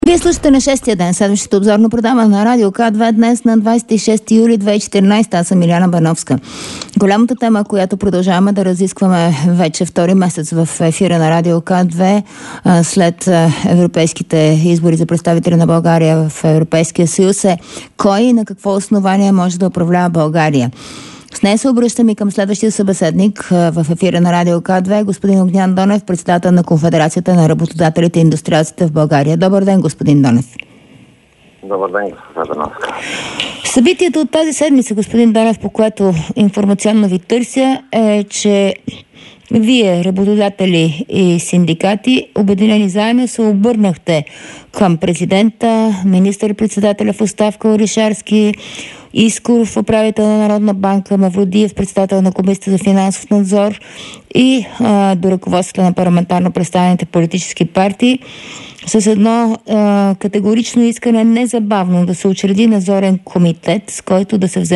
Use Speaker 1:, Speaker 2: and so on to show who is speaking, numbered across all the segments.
Speaker 1: Вие слушате на 6-я ден, следващото обзорно предаване на Радио К2 днес на 26 юли 2014. Аз съм Иляна Бановска. Голямата тема, която продължаваме да разискваме вече втори месец в ефира на Радио К2 след европейските избори за представители на България в Европейския съюз е кой и на какво основание може да управлява България. С нея се обръщам и към следващия събеседник в ефира на Радио К2, господин Огнян Донев, председател на Конфедерацията на работодателите и индустриалците в България. Добър ден, господин Донев.
Speaker 2: Добър ден, господин Бановска.
Speaker 1: Събитието от тази седмица, господин Донев, по което информационно ви търся, е, че вие, работодатели и синдикати, обединени заедно, се обърнахте към президента, министър-председателя в оставка Орешарски, Искров, управител на Народна банка, Мавродиев, председател на Комисията за финансов надзор и до ръководството на парламентарно представените политически партии с едно категорично искане незабавно да се учреди надзорен комитет, с който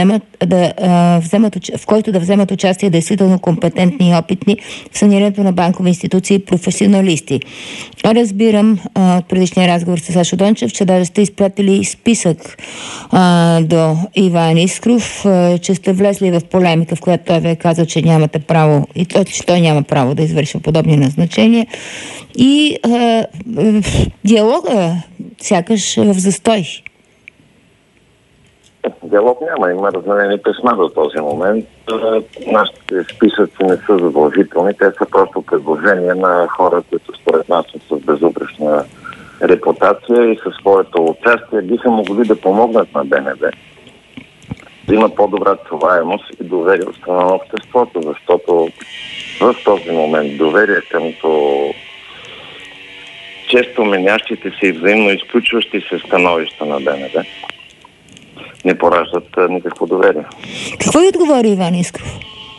Speaker 1: в който да вземат участие действително компетентни и опитни в санирането на банкови институции и професионалисти. Разбирам от предишния разговор с Сашо Дончев, че даже сте изпратили списък до Иван Искров, че сте влезли в полемика, в която той ви е казал, че нямате право и че той няма право да извършва подобни назначения. И диалога сякаш в застой.
Speaker 2: Диалог няма. Има разменени писма до този момент. Нашите списъци не са задължителни. Те са просто предложения на хора, които според нас са с безупречна репутация и със своето участие биха могли да помогнат на БНБ да има по-добра чуваемост и доверие от страна на обществото, защото в този момент доверие къмто често менящите се и взаимно изключващи се становища на БНБ не пораждат никакво доверие.
Speaker 1: Какво ви отговори Иван Искров?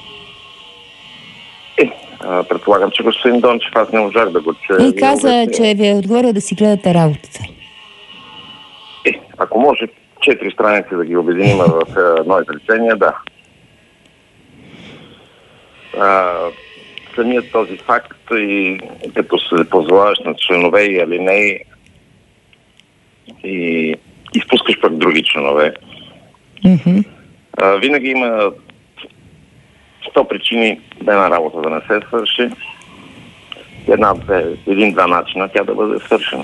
Speaker 2: Предполагам, че господин Дончев, аз не можах да го чуя.
Speaker 1: И каза, че ви е отговорил да си гледате работата.
Speaker 2: Ако може 4 страници да ги обединим в едно изречение, да. Самият този факт и като се позоваваш на членове и алинеи и изпускаш пък други членове. Винаги има 100 причини една работа да не се свърши. Един-два начина тя да бъде свършена.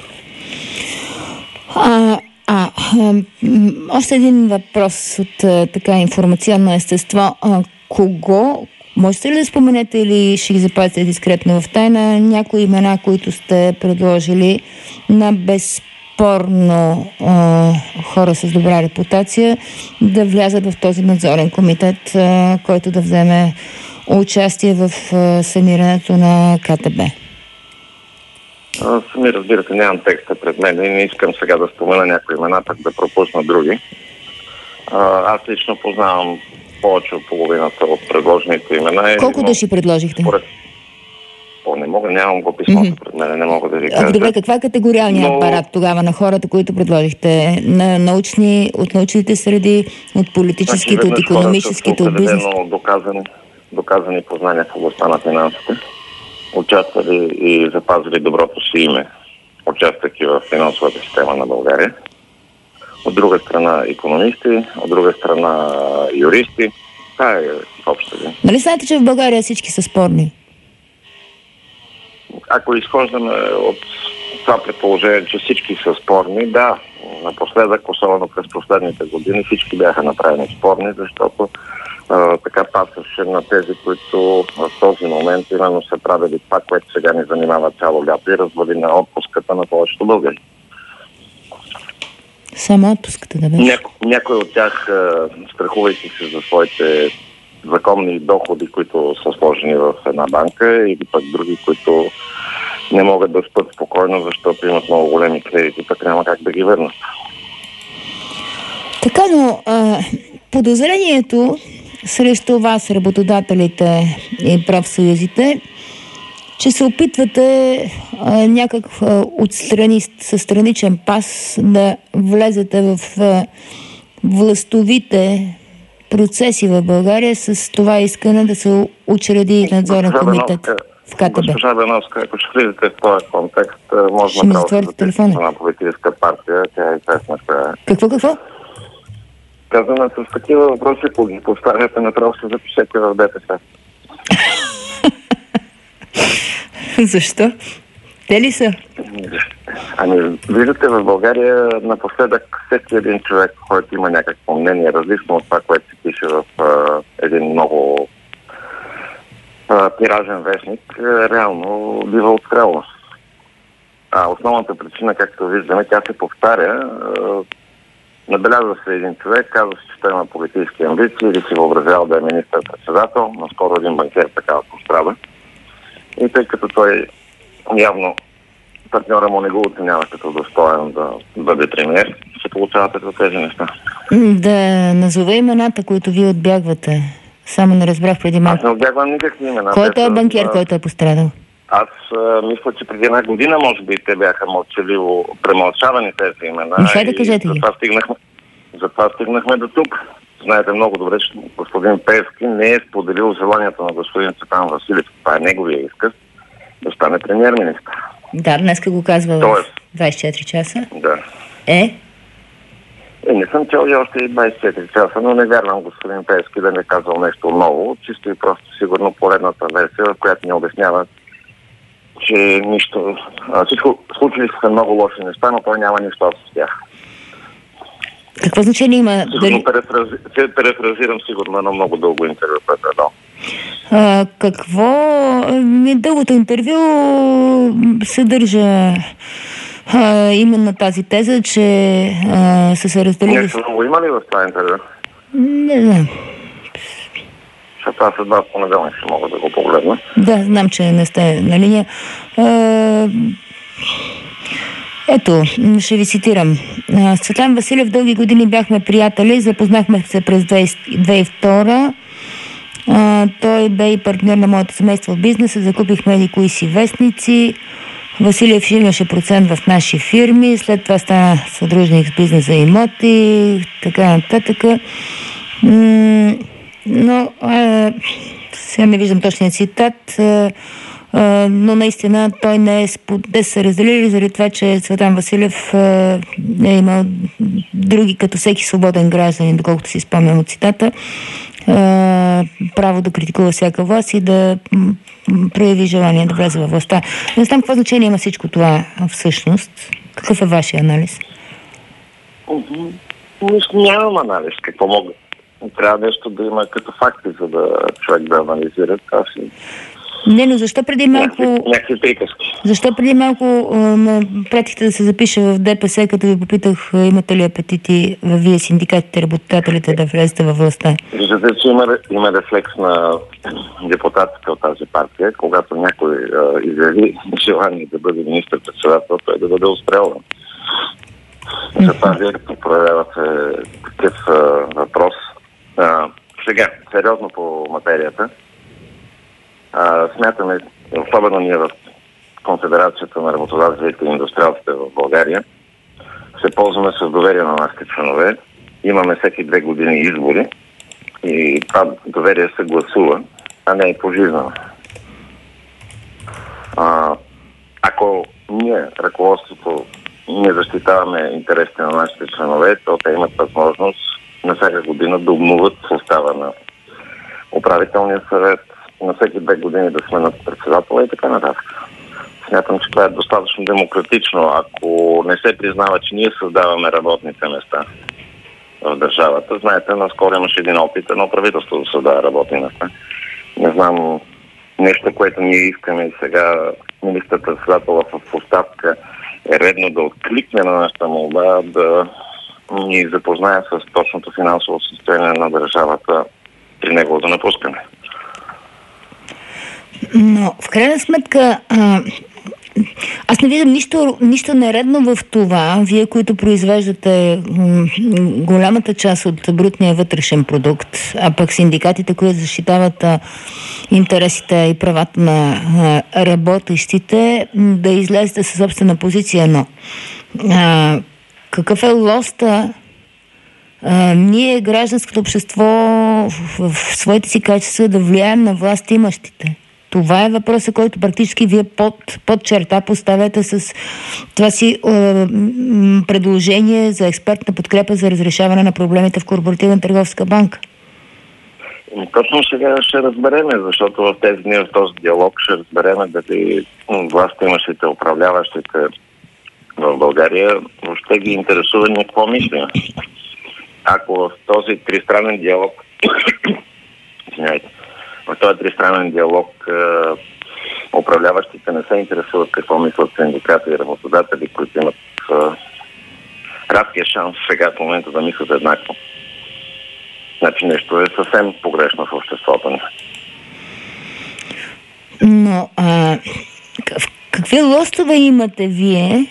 Speaker 1: Още един въпрос от така информационно естество. Кого? Можете ли да споменете или ще ги запазите дискретно в тайна някои имена, които сте предложили на безспорно хора с добра репутация да влязат в този надзорен комитет, който да вземе участие в санирането на КТБ?
Speaker 2: Сами разбирате, нямам текста пред мен и не искам сега да спомена някои имена, пък да пропусна други. Аз лично познавам повече от половината от предложените имена.
Speaker 1: Колко души предложихте?
Speaker 2: Не мога, нямам го писмото пред мен, не мога да ви кажа.
Speaker 1: Добре, каква е категориалният апарат тогава на хората, които предложихте? От научните среди, от политическите, от икономическите, от бизнес?
Speaker 2: Доказани познания в областта на финансите, участвали и запазили доброто си име, участвайки в финансовата система на България. От друга страна икономисти, от друга страна юристи. Това е общо.
Speaker 1: Нали знаете, че в България всички са спорни?
Speaker 2: Ако изхождаме от това предположение, че всички са спорни, да, напоследък, особено през последните години, всички бяха направени спорни, защото така пасваше на тези, които в този момент именно са правили това, което сега ни занимава цяло лято и развали на отпуската на повечето българи.
Speaker 1: Само отпуската да беше.
Speaker 2: Някой от тях, страхувайки се за своите законни доходи, които са сложени в една банка, или пък други, които не могат да спят спокойно, защото имат много големи кредити, пък няма как да ги върнат.
Speaker 1: Така, но подозрението срещу вас, работодателите и профсъюзите, че се опитвате някак отстрани, със страничен пас да влезете в властовите процеси в България с това искане да се учреди надзорен комитет. в КТБ.
Speaker 2: Госпожа Беновска, ако ще влизате в този контекст, може
Speaker 1: ще ми
Speaker 2: направо
Speaker 1: затворите
Speaker 2: да
Speaker 1: телефона.
Speaker 2: на политическа партия, тя е известна.
Speaker 1: Какво?
Speaker 2: Казваме, с такива въпроси, ако ги поставяте, направо се запишете в ДПС.
Speaker 1: Защо? Те ли са?
Speaker 2: Ами, виждате, в България напоследък всеки един човек, който има някакво мнение, различно от това, което се пише в един много тиражен вестник, реално бива отстрелно. Основната причина, както виждаме, тя се повтаря. Набелязва се един човек, казва се, че той има политически амбиции или си въобразява да е министър-председател. Наскоро един банкер така пострада. И тъй като той явно партньора му не го оценява като достоен да бъде премиер, се получават от тези неща.
Speaker 1: Да назова имената, които вие отбягвате. Само не разбрах преди малко.
Speaker 2: Аз не отбягвам никакви имена.
Speaker 1: Който е банкер, който е пострадал?
Speaker 2: Аз мисля, че преди една година, може би, те бяха мълчаливо премълчавани тези имена.
Speaker 1: Хайде да кажете ги.
Speaker 2: Затова стигнахме до тук. Знаете много добре, че господин Пеевски не е споделил желанието на господин Цветан Василев. Това е неговия изказ да стане премиер-министър.
Speaker 1: Да, днеска го казва в 24 часа.
Speaker 2: Да. Не съм чел и още и 24 часа, но не вярвам господин Пеевски да не казал нещо ново. Чисто и просто сигурно поредната версия, в която ни обяснява, че нищо... Всичко случили се много лоши неща, но той няма нищо с тях.
Speaker 1: Какво значение има?
Speaker 2: Сигурно перефразирам сигурно едно много дълго интервю, което е дал.
Speaker 1: Какво? Дългото интервю съдържа именно тази теза, че са се разделили...
Speaker 2: Нещо много има ли в това интервю?
Speaker 1: Не знам.
Speaker 2: Защото аз след вас понеделник ще мога да го погледна.
Speaker 1: Да, знам, че не сте на линия. Ето, ще ви цитирам. С Цветан Василев дълги години бяхме приятели, запознахме се през 2002. Той бе и партньор на моето семейство в бизнеса, закупихме и кои си вестници. Василев имаше процент в наши фирми, след това стана съдружник с бизнеса и имоти, така нататък. Но сега не виждам точния цитат, но наистина той не е те са разделили заради това, че Цветан Василев е имал други, като всеки свободен гражданин, доколкото си спомням от цитата, право да критикува всяка власт и да прояви желание да влезе във властта. Не знам какво значение има всичко това всъщност. Какъв е вашия анализ?
Speaker 2: Нямам анализ. Какво мога? Трябва нещо да има като факти, за да човек да анализира.
Speaker 1: Не, но защо преди малко...
Speaker 2: Някакви приказки.
Speaker 1: Защо преди малко пратихте да се запиша в ДПС, като ви попитах имате ли апетити вие синдикатите, работодателите да влезете във властта?
Speaker 2: Виждате, че има рефлекс на депутатите от тази партия, когато някой изяви желание да бъде министър-председател, той да бъде отстрелван. Затова вие проявявате такъв въпрос. Сега, сериозно по материята. Смятаме, особено ние в Конфедерацията на работодателите и индустриалците в България, се ползваме с доверие на нашите членове. Имаме всеки 2 години избори и това доверие се гласува, а не е пожизнено. Ако ние, ръководството, не защитаваме интересите на нашите членове, то те имат възможност на всяка година да обновят състава на управителния съвет, на всеки 2 години да сменят председателя и така нататък. Смятам, че това е достатъчно демократично. Ако не се признава, че ние създаваме работните места в държавата, знаете, наскоро имаше един опит, едно правителство да създава работни места. Не знам, нещо, което ние искаме и сега министър-председателът в оставка е редно да откликне на нашата молба, да ни запознае с точното финансово състояние на държавата при неговото напускане.
Speaker 1: Но в крайна сметка аз не виждам нищо нередно в това. Вие, които произвеждате голямата част от брутния вътрешен продукт, а пък синдикатите, които защитават интересите и правата на работещите, да излезете със собствена позиция. Но какъв е лоста ние, гражданското общество, в своите си качества да влияем на власт имащите? Това е въпросът, който практически вие под черта поставяте с това си предложение за експертна подкрепа за разрешаване на проблемите в Корпоративна търговска банка.
Speaker 2: Точно сега ще разбереме, защото в тези дни, в този диалог ще разбереме дали властимащите, управляващите в България въобще ги интересува ни какво мислим. Ако в този тристранен диалог в този тристранен диалог управляващите не се интересуват какво мислят синдикати и работодатели, които имат радкия шанс сега в момента да мислят еднакво. Значи нещо е съвсем погрешно в обществото ни.
Speaker 1: Но какви лостове имате вие?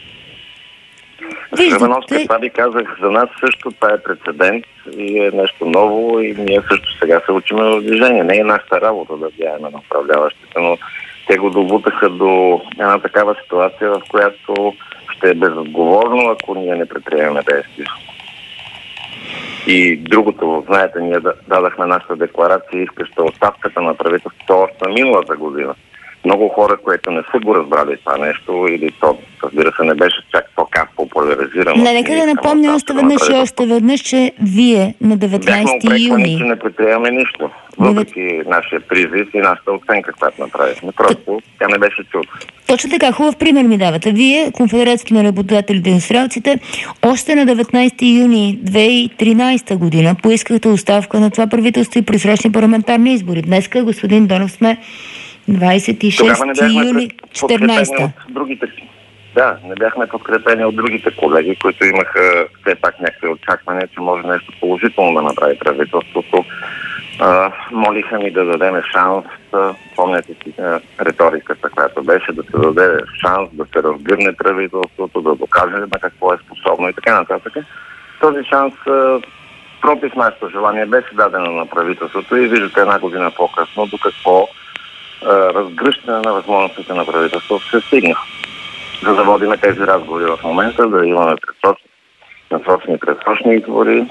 Speaker 2: Виждате... Това ви казах, за нас също това е прецедент и е нещо ново и ние също сега се учим в движение. Не е нашата работа да влияеме на управляващите, но те го добутаха до една такава ситуация, в която ще е безотговорно, ако ние не предприемем действия. И другото, знаете, ние дадахме нашата декларация, искаща оставката на правителството още миналата година. Много хора, които не са го разбрали това нещо, или то, разбира се, не беше чак така популяризирано.
Speaker 1: Нека да напомня още веднъж, че вие на 19 юни...
Speaker 2: че не предприемаме нищо, въпреки нашия призив и нашата оценка, която направихме. Просто тя не беше чута.
Speaker 1: Точно така, хубав пример ми давате. Вие, Конфедерацията на работодателите и индустриалците, още на 19 юни 2013 година поискахте оставка на това правителство и предсрочни парламентарни избори. Днеска, господин Донов, сме 26 юни 14.
Speaker 2: Да, не бяхме подкрепени от другите колеги, които имаха все пак някакви очаквания, че може нещо положително да направи правителството. Молиха ни да дадем шанс, помняте си риториката, която беше, да се даде шанс да се разгърне правителството, да докаже на какво е способно и така нататък. Този шанс против нашето желание беше дадено на правителството и виждате една година по-късно до какво разгръщане на възможностите на правителството се стигна. За да водим тези разговори в момента, да имаме предсрочни избори.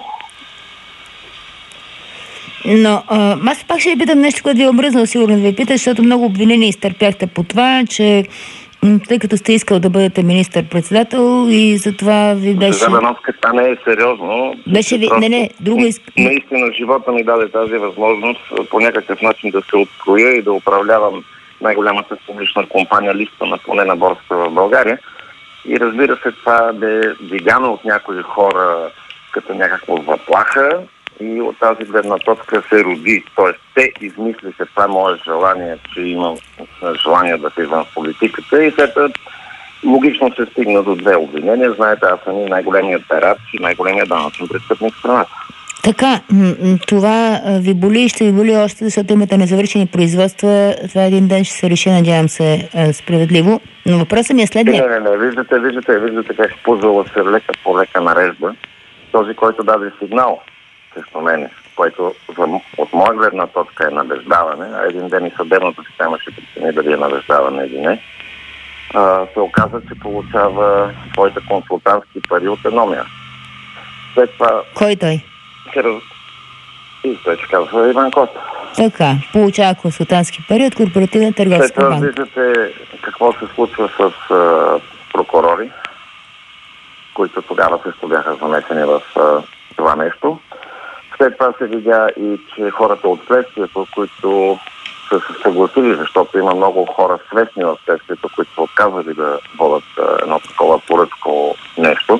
Speaker 1: Но аз пак ще ви питам нещо, което ви е обръзнал, сигурно да ви питам, защото много обвинения изтърпяхте по това, че тъй като сте искал да бъдете министър-председател и затова ви беше...
Speaker 2: Забановска, това не е сериозно.
Speaker 1: Беше ви...
Speaker 2: Наистина живота ми даде тази възможност по някакъв начин да се откроя и да управлявам най-голямата публична компания листа на поне на борсата в България. И разбира се, това бе дигано от някои хора като някаква заплаха и от тази гледна точка се роди. Тоест, те измислиха това мое желание, че имам желание да влизам в политиката и след логично се стигна до две обвинения. Знаете, аз съм и най-големият перач и най-големият данъчен престъпник в страната.
Speaker 1: Така, това ви боли и ще ви боли още, защото имате незавършени производства. Това един ден ще се реши, надявам се, справедливо. Но въпросът ми е следния.
Speaker 2: Не. Виждате как ползвала се лека по лека нарежда. Този, който даде сигнал срещу мене, който от моя гледна точка е набеждаване, а един ден и съдебната система ще прецени дали е набеждаване или не, се оказа, че получава своите консултантски пари от едно място. След това...
Speaker 1: Кой той?
Speaker 2: И той се казва Иван Коста.
Speaker 1: Така, получава консултантски пари от Корпоративна търговска банка.
Speaker 2: След това виждате какво се случва с прокурори, които тогава също бяха замесени в това нещо. След това се видя и, че хората от следствието, които са се съгласили, защото има много хора свестни в следствието, които са отказали да водят едно такова поръчко нещо.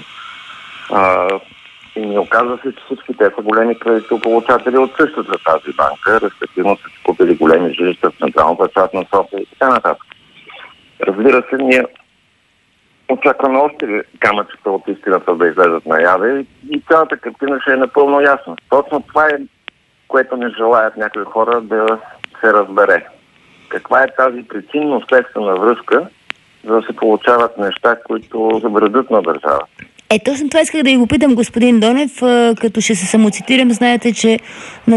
Speaker 2: И ми оказва се, че всички те са големи кредитополучатели от същата тази банка, респективно са купили големи жилища в централната част на София и така нататък. Разбира се, ние очакваме още камъчета от истината да излезат наяве и цялата картина ще е напълно ясна. Точно това е, което не желаят някои хора да се разбере. Каква е тази причинно-следствена връзка, за да се получават неща, които забредят на държавата.
Speaker 1: Точно това исках да ви попитам, господин Донев, като ще се самоцитирам, знаете, че на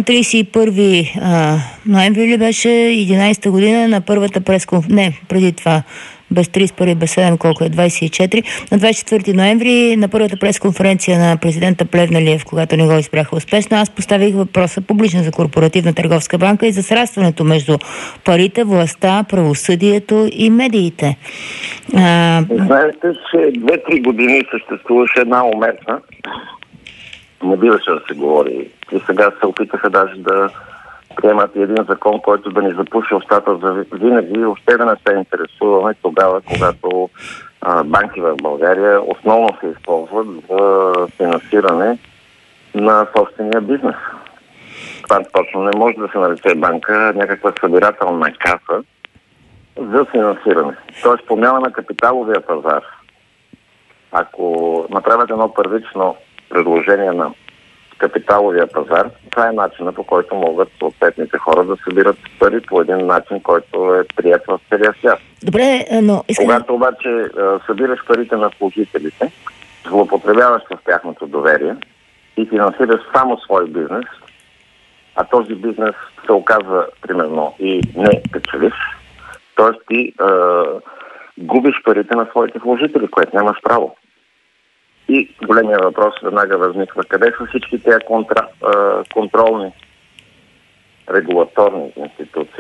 Speaker 1: 31 ноември ли беше 11-та година на първата преди това, без 31 и без 7, колко е 24. На 24 ноември на първата пресконференция на президента Плевнелиев, когато не го избраха успешно, аз поставих въпроса публично за Корпоративна търговска банка и за срастването между парите, властта, правосъдието и медиите.
Speaker 2: Знаете, че 2-3 години съществуваше една омерка. Не биваше да се говори. И сега се опитаха даже да приемат един закон, който да ни запуши устата за винаги и още да не се интересуваме тогава, когато банки в България основно се използват за финансиране на собствения бизнес. Това точно не може да се нарече банка, някаква събирателна каса за финансиране. Тоест промяна на капиталовия пазар. Ако направят едно първично предложение на капиталовия пазар, това е начинът, по който могат съответните хора да събират пари по един начин, който е прият в целия свят.
Speaker 1: Добре, но
Speaker 2: Когато обаче събираш парите на служителите, злоупотребяваш в тяхното доверие и финансираш само свой бизнес, а този бизнес се оказва, примерно, и не печелиш, т.е. ти губиш парите на своите служители, което нямаш право. И големия въпрос веднага възниква. Къде са всички тези контролни регулаторни институции?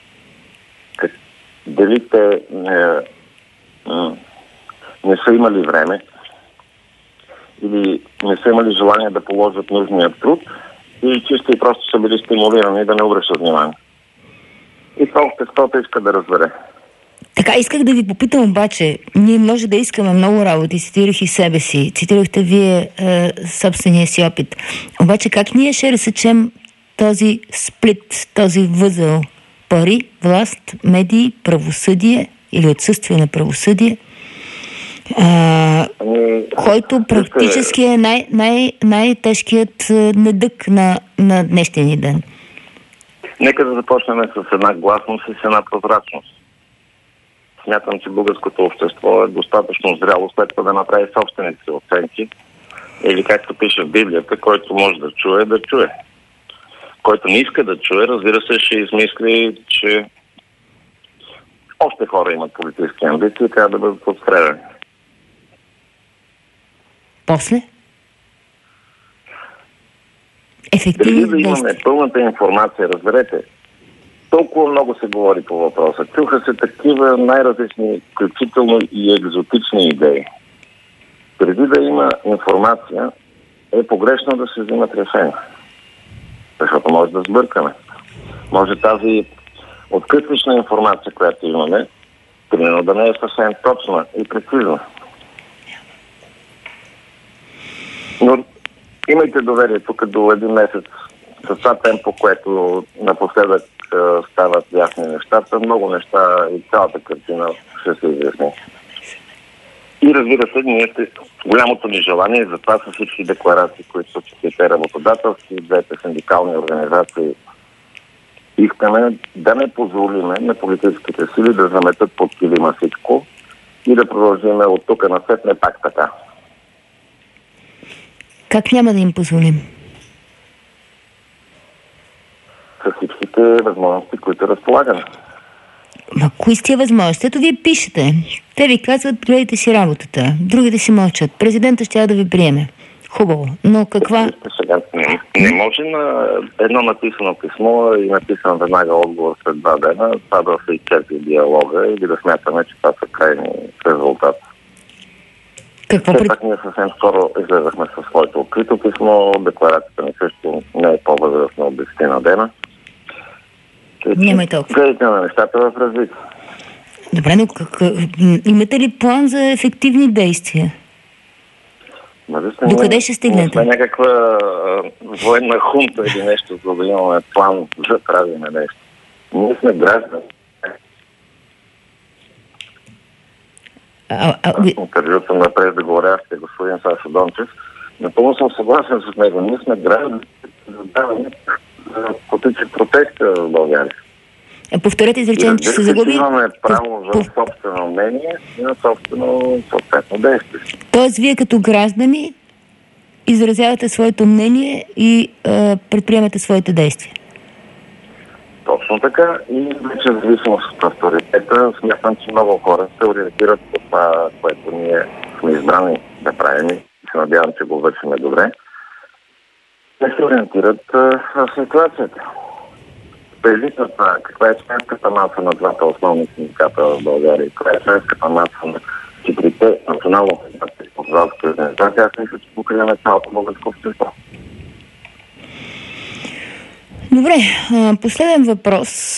Speaker 2: Дали те не са имали време или не са имали желание да положат нужния труд или чисто и просто са били стимулирани да не обръщат внимание. И това обществото иска да разбере.
Speaker 1: Така, исках да ви попитам обаче, ние може да искаме много работи, цитирах и себе си, цитирахте вие собствения си опит. Обаче как ние ще разсечем този сплит, този възел пари, власт, медии, правосъдие или отсъствие на правосъдие, който практически е най-тежкият недък на днешния ни ден?
Speaker 2: Нека да започнем с една гласност и с една прозрачност. Смятам, че българското общество е достатъчно зряло след това да направи собствените си оценки. Или както пише в Библията, който може да чуе, да чуе. Който не иска да чуе, разбира се, ще измисли, че още хора имат политически амбиции и трябва да бъдат отстреляни.
Speaker 1: После?
Speaker 2: Дали да имаме пълната информация, разберете, толкова много се говори по въпроса. Чуха се такива най-различни, включително и екзотични идеи. Преди да има информация, е погрешно да се взимат решения. Защото може да сбъркаме. Може тази откъслична информация, която имаме, примерно да не е съвсем точна и прецизна. Но имайте доверие тук до един месец с това темпо, което напоследък стават ясни нещата, много неща и цялата картина ще се изясни. И разбира се, ние голямото ни желание, затова са всички декларации, които са четирите работодателски, двете синдикални организации, искаме да не позволиме на политическите сили да заметат под килима всичко и да продължиме от тук насетне пак така.
Speaker 1: Как няма да им позволим?
Speaker 2: С всичките възможности, които разполагаме.
Speaker 1: Ма кои сте възможности? Ето вие пишете. Те ви казват, гледайте си работата. Другите си мълчат. Президента ще да ви приеме. Хубаво. Но каква...
Speaker 2: Сега не може на едно написано писмо и написан веднага отговор след 2 дена, това да се изчерпи диалога или да смятаме, че това са крайни резултати. Все пак ние съвсем скоро излезахме със своето открито писмо. Декларацията ни също не е по-възрастна от 10 на дена.
Speaker 1: Няма и толкова.
Speaker 2: Гледайте на нещата в развитие.
Speaker 1: Добре, но имате ли план за ефективни действия? Докъде ще стигнете?
Speaker 2: Не някаква военна хунта или нещо, за да имаме план да правим нещо. Ние сме граждани. Интервюто на преждеговорящия господин Сашо Дончев. Напълно съм съгласен с него. Ние сме граждани, задаваме потичи протести в България.
Speaker 1: Повторете изречението, че се загуби.
Speaker 2: Имаме право за собствено мнение и на собствено съответно действие.
Speaker 1: Тоест, вие като граждани изразявате своето мнение и предприемате своите действия.
Speaker 2: Точно така. И вече в зависимост от авторитета, смятам, че много хора се ориентират по това, което ние сме избрани да правим и се надявам, че го вършиме добре. Те се ориентират в ситуацията. Каква е членската маса на двата основни синдиката в България, каква е членската маса на четирите национално позволски организации, аз мисля, че покриваме цялото българско общество.
Speaker 1: Добре, последен въпрос.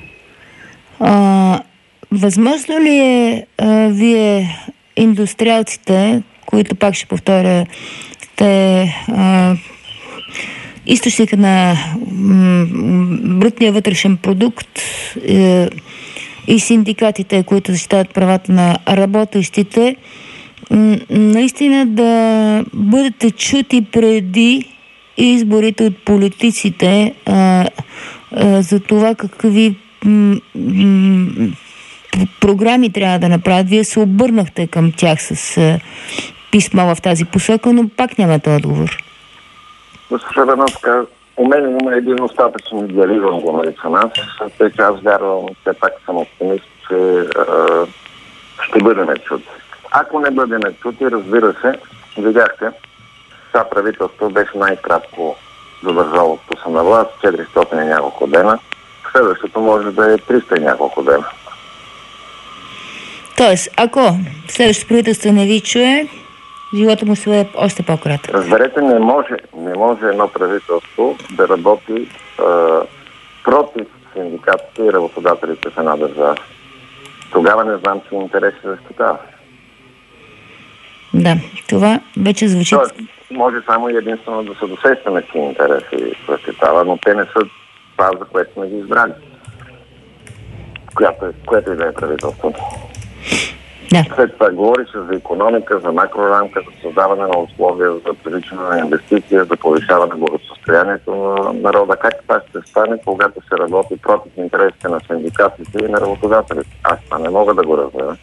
Speaker 1: Възможно ли е вие, индустриалците, които, пак ще повторя, сте източника на брутния вътрешен продукт и синдикатите, които защитават правата на работещите, наистина да бъдете чути преди изборите от политиците за това какви програми трябва да направят. Вие се обърнахте към тях с писма в тази посока, но пак нямате отговор.
Speaker 2: Госпожа Беновска, у мен има един достатъчно идеализъм, го наричам аз, тъй че аз вярвам, все пак съм оптимист, че ще бъдем чути. Ако не бъдем чути, разбира се, видяхте, това правителство беше най-кратко задържалото се на власт, 400 и няколко дена. Следващото може да е 300 и няколко дена.
Speaker 1: Тоест, ако следващото правителство не ви чуе, живота му се е още по-кратък.
Speaker 2: Разберете, не може едно правителство да работи против синдикатите и работодателите в една държава. Тогава не знам, че интереси защитава.
Speaker 1: Да, това вече звучи.
Speaker 2: Може само и единствено да се досещаме, че интереси защитава, но те не са това, за което сме ги избрали. Което и да е правителството.
Speaker 1: Да.
Speaker 2: След това говори се за икономика, за макрорамка, за създаване на условия, за привличане на инвестиция, за повишаване благосъстоянието на народа. Как това ще стане, когато се работи против интересите на синдикатите и на работодателите? Аз това не мога да го разбера.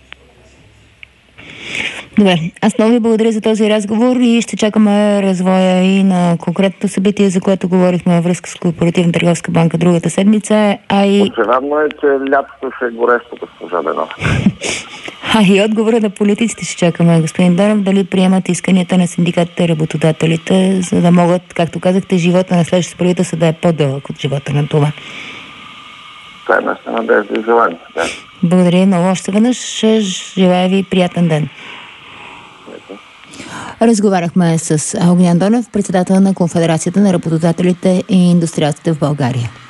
Speaker 1: Добре, аз много ви благодаря за този разговор и ще чакаме развоя и на конкретното събитие, за което говорихме във връзка с Корпоративна търговска банка другата седмица,
Speaker 2: Очевидно е, че лятото ще е горещо, госпожа Беновска.
Speaker 1: И отговора на политиците ще чакаме, господин Донев, дали приемат исканията на синдикатите и работодателите, за да могат, както казахте, живота на следващото правителство да е по-дълъг от живота на това.
Speaker 2: Това е нашата надежда и желание. Да.
Speaker 1: Благодаря много още веднъж. Желая ви приятен ден. Разговаряхме с Огнян Донев, председател на Конфедерацията на работодателите и индустриалците в България.